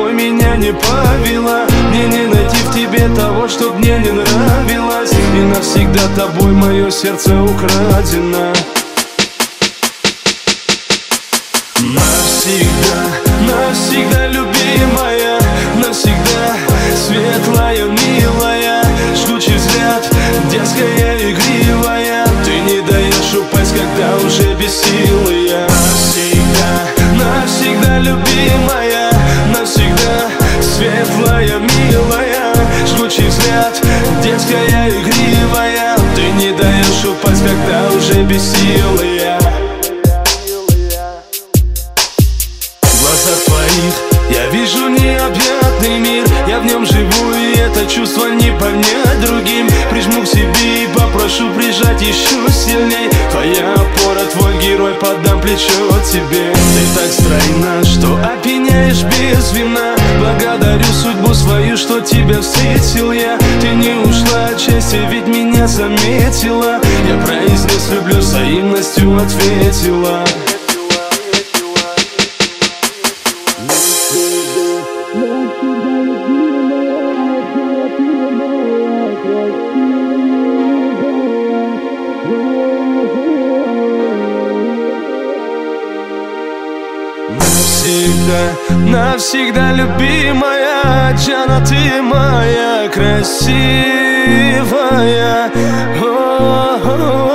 тобой меня не повела. Мне не найти в тебе того, что мне не нравилось, и навсегда тобой мое сердце украдено. Навсегда, навсегда, любимая, навсегда, светлая, милая, жгучий взгляд, дерзкая, игривая. Ты не даешь упасть, когда уже без силы я. Навсегда, навсегда, любимая, навсегда, светлая, милая, жгучий взгляд, дерзкая, игривая. Ты не даешь упасть, когда уже без силы я. Я вижу необъятный мир, я в нем живу, и это чувство не понять другим. Прижму к себе и попрошу прижать еще сильней. Твоя опора, твой герой, подам плечо тебе. Ты так стройна, что опьяняешь без вина. Благодарю судьбу свою, что тебя встретил я. Ты не ушла от счастья, ведь меня заметила. Я произнес люблю, взаимностью ответила. Навсегда, навсегда, любимая Джана, ты моя красивая.